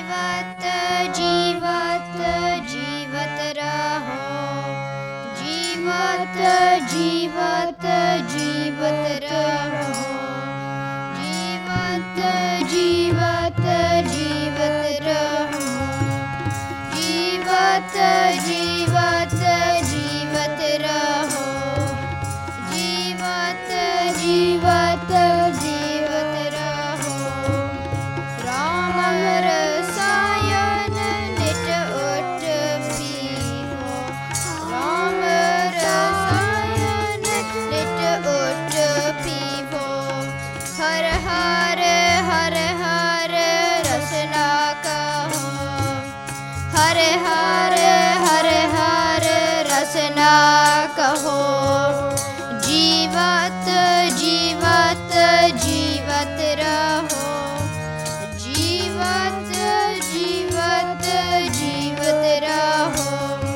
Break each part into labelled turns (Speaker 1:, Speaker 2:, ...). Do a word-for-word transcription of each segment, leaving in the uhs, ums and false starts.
Speaker 1: जीवत जीवत जीवत रहो, जीवत जीवत जीवत रहो, जीवत जीवत जीवत रहो, जीवत जीवत जीवत रहो, जीवत जीवत जीवत रहो। राम रसायन नित उठ पीवो, राम रसायन नित उठ पीवो। हर हर हर हर रसना कहो, हर हर हर हर रसना कहो। जीवत जीवत जीवत रहो, जीवत जीवत जीवत रहो।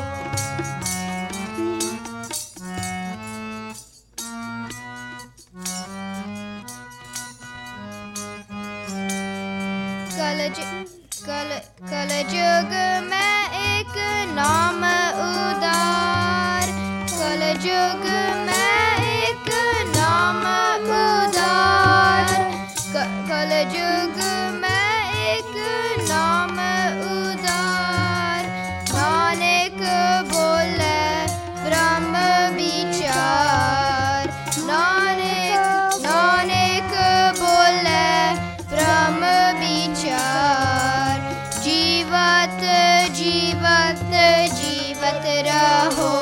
Speaker 1: कलज कल कलयुग में एक नाम उदार, कलयुग में एक नाम उदार, कलयुग में एक नाम उदार। नानक बोले ब्रह्म विचार, नानक नानक बोले ब्रह्म विचार। जीवत जीवत जीवत रहो,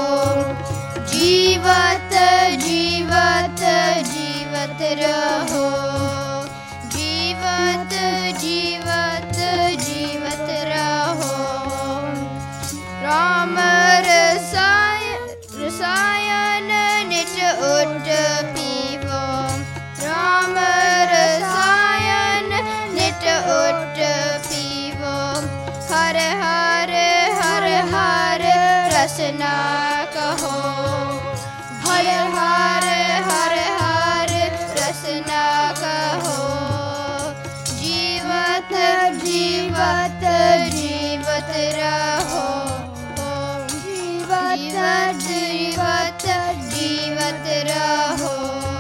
Speaker 1: जीवत जीवत जीवत रहो, जीवत जीवत जीवत रहो। राम रसायन रसायन नित उठ पीवो, राम रसायन नित उठ पीवो। हर हर हर हर रसना कहो, हर हर हर हर रसना कहो। जीवत जीवत जीवत रहो, जीवत जीवत जीवत रहो।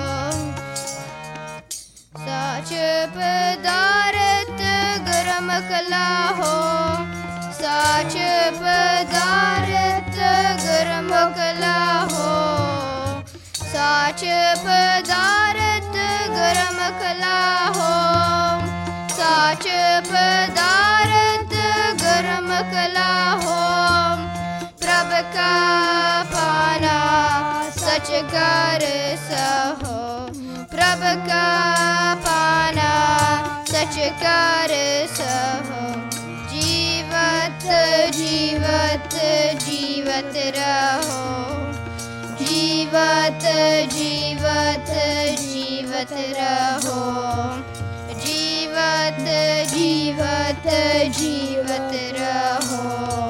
Speaker 1: साच पदार्थ गरम कला हो, साच पदार्थ गरम कला हो, साच पदार्थ गरम कला हो, साच पदार्थ गरम कला हो। प्रभ का पाना सच कर सहो, प्रभ का पाना सच कर सहो। जीवत जीवत जीवत रहो, जीवत जीवत जीवत रहो, जीवत जीवत जीवत रहो,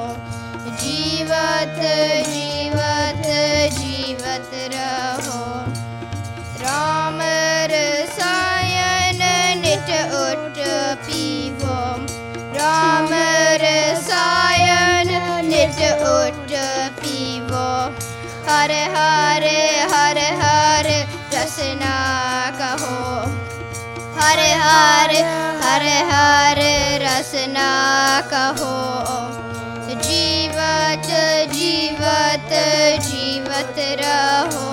Speaker 1: जीवत जीवत जीवत रहो। राम रसायन नित उठ पीवो, राम रसायन नित उठ पीवो। हर हर हर हर रसना कहो, हर हर हर हर रसना कहो। जीवत जीवत जीवत रहो।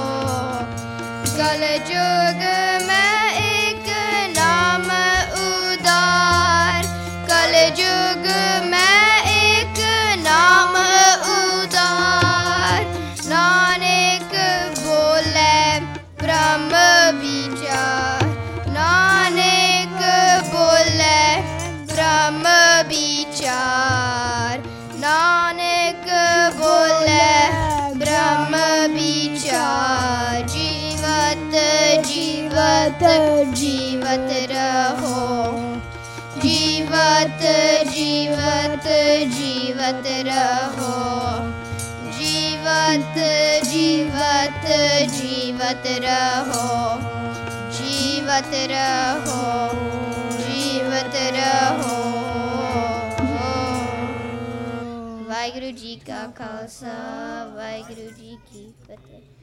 Speaker 1: कलयुग में एक नाम उदार, कलयुग में एक नाम उदार। नानक बोले ब्रह्म विचार, नानक बोले ब्रह्म विचार, नानक बोले ब्रह्म विचार। जीवत जीवत जीवत रहो, जीवत जीवत जीवत रहो, जीवत जीवत जीवत रहो, जीवत रहो, जीवत रहो। वाहिगुरु जी का खालसा वाहिगुरु जी की फतेह।